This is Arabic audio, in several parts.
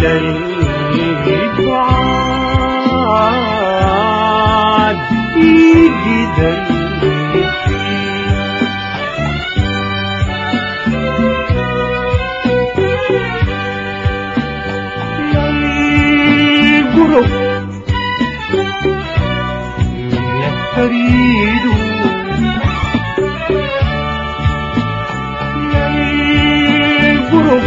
إلى البعاد يجي دربي للغرب يستريد للغرب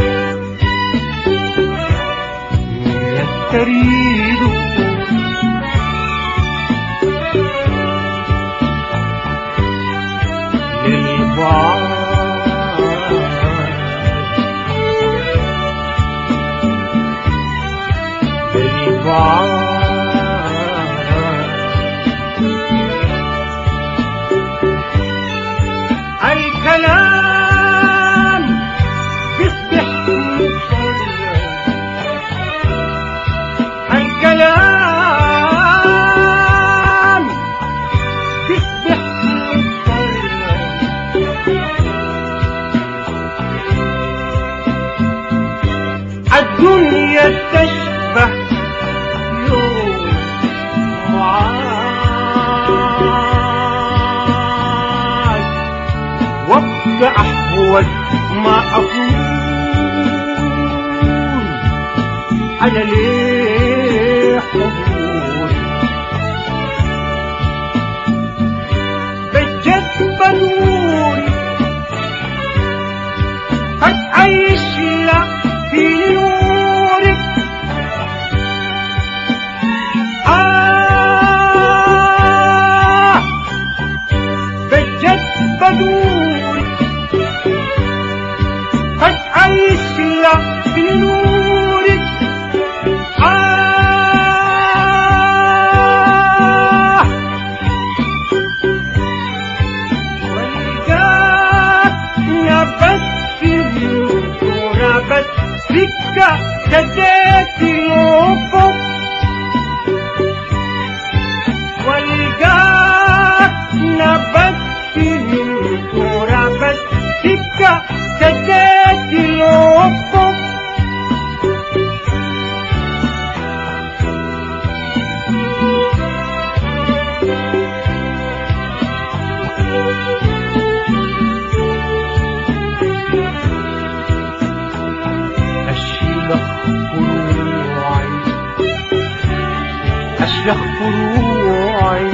يستريد الكلام بيصبح الكلام بيصبح الدنيا تشبه يوم معاد وابدأ أحوج ما أقول على ليه حضور بجد بنوري قد عيش لا في نورك بجد بنوري قد عيش لا في نورك سكة جديت الأفق والقاك نبت من ترابة سكة جديت الأفق أشلخ فروعي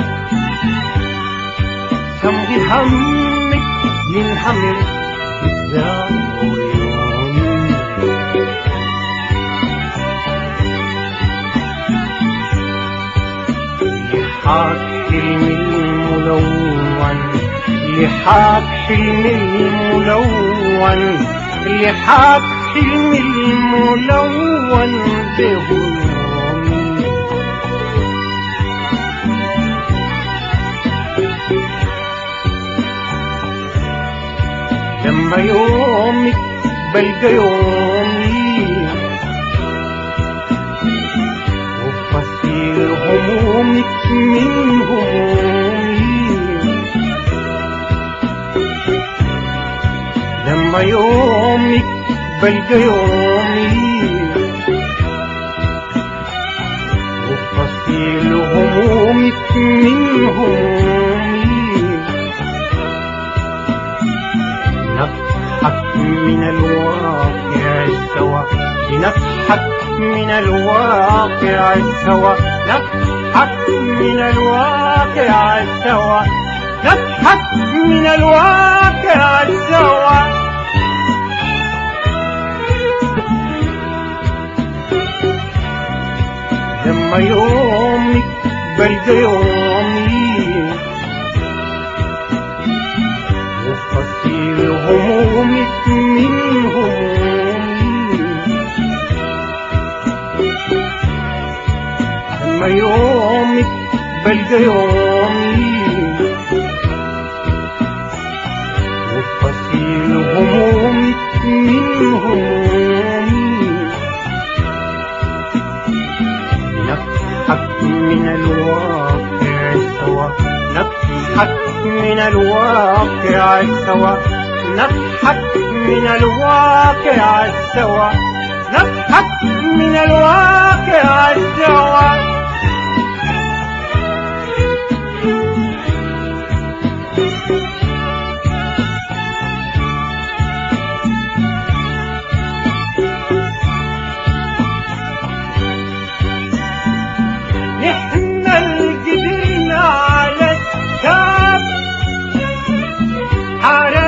تمضي همك من همك قدام عيوني لحاك حلم الملون لحاك حلم الملون لحاك حلم الملون بهمومي لما يومك بلقى يومي وفصيل همومك من همومي لما يومك بلقى يومي وفصيل همومك من همومي نضحك من الواقع سوا نضحك من الواقع سوا نضحك من الواقع سوا نضحك من الواقع سوا لما يومك بلقى يومي وفصيل همومك من همومي لما يومك بلقى يومي وفصيل همومك من همومي نضحك من الواقع سوا نضحك من الواقع سوا نضحك من الواقع سوا نضحك من الواقع الزوال. نحن اللي قدرنا على التعب